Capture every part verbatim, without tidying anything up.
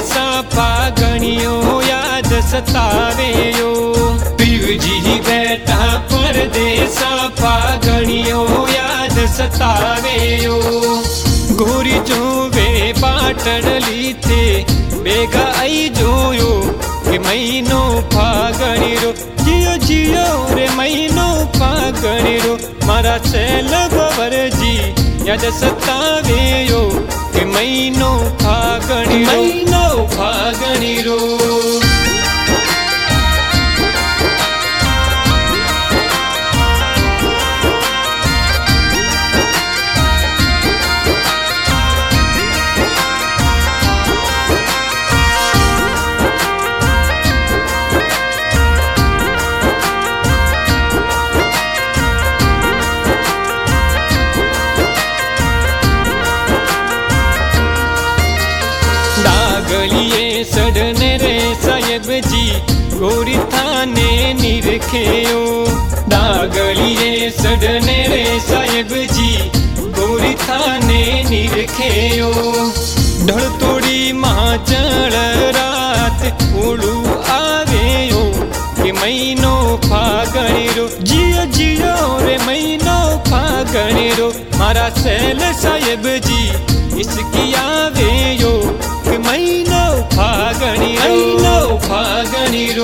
परदेसा फागणियो याद सतावेयो। पीवजी बैठा परदेसा फागणियो याद सतावेयो। गोरी जो वे पाटड़ली थे बेगा आई जोयो के महीनो फागणी रो। जियो जियो रे महीनो फागणी रो मारा सेल गोवर जी याद सतावेयो के महीनो फागणी महीनो फागणी रो। डागलिए सड़ने रे साहेब जी गोरी थाने निरखेयो। डागलिए सड़ने रे साहेब जी गोरी थाने निरखेयो। ढल तोड़ी महाचल रात उड़ू आवेयो के महीनो फागणी रो। जियो जियो रे महीनो फागणी रो मारा सेल साहेब जी इसकी आवेयो के महीनो फागणी महीनो फागणी रो।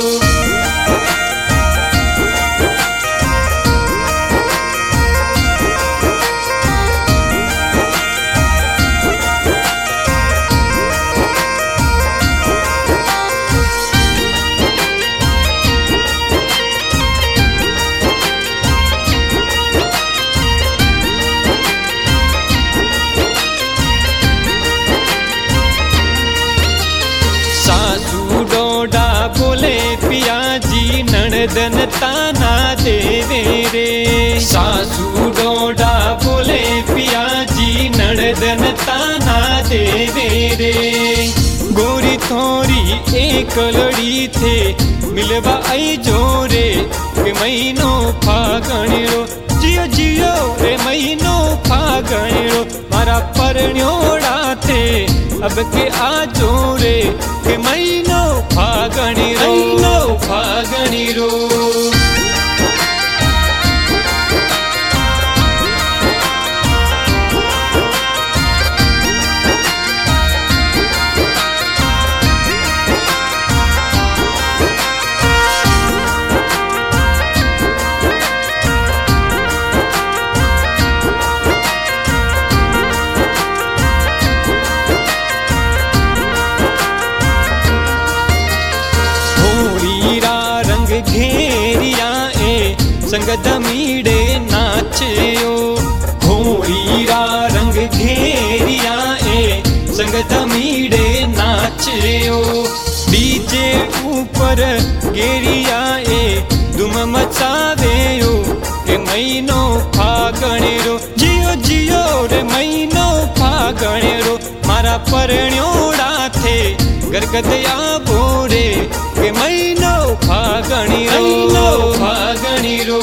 सासू डोडा बोले पिया जी नणदन ताना देवे रे। सासू डोडा बोले पिया जी नणदन ताना देवे रे। गोरी थोरी एक लड़ी थे मिलवा आई जोरे के महीनो फागणी रो। जियो जियो रे महीनो फागणी रो मारा परण्योड़ा थे अब के आजो रे के महीनो फागणी रो महीनो फागणी रो। घेरिया ए संग दमीड़े नाचयो। होरीरा रंग घेरिया ए संग दमीड़े नाचयो। डीजे ऊपर घेरिया ए दुम मचावेयो के महीनो फागणी रो। जियो जियो रे महीनो फागणी रो मारा परण्योड़ा थे गरगदया बोरे के महीनो फागणी महीनो फागणी रो।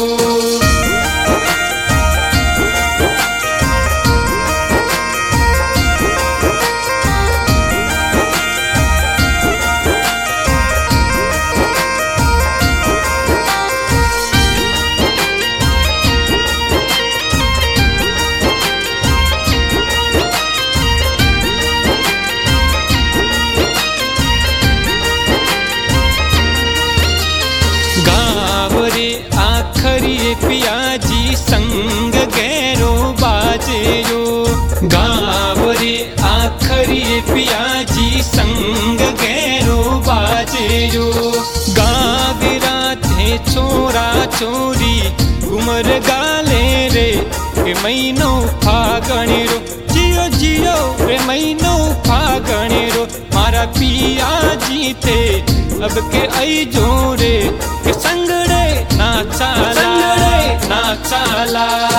आखरी पिया जी संग गैरो बाजेयो। गावरे आखरी पिया जी संग गैरो बाजेयो। गाविरा थे चोरा चोरी घुमर गाले रे के महीनो फागणी रो। जियो जियो रे महीनो फागणी रो मारा पिया जी थे अब के आई जोरे के संगड़े नाचाला संगड़े नाचाला।